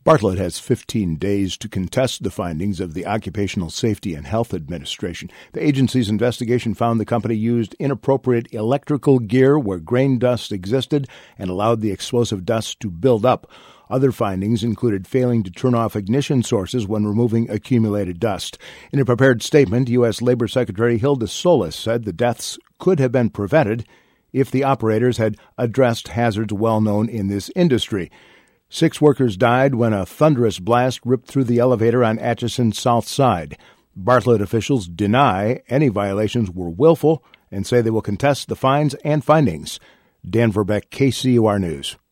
Bartlett has 15 days to contest the findings of the Occupational Safety and Health Administration. The agency's investigation found the company used inappropriate electrical gear where grain dust existed and allowed the explosive dust to build up. Other findings included failing to turn off ignition sources when removing accumulated dust. In a prepared statement, U.S. Labor Secretary Hilda Solis said the deaths could have been prevented if the operators had addressed hazards well known in this industry. 6 workers died when a thunderous blast ripped through the elevator on Atchison's south side. Bartlett officials deny any violations were willful and say they will contest the fines and findings. Dan Verbeck, KCUR News.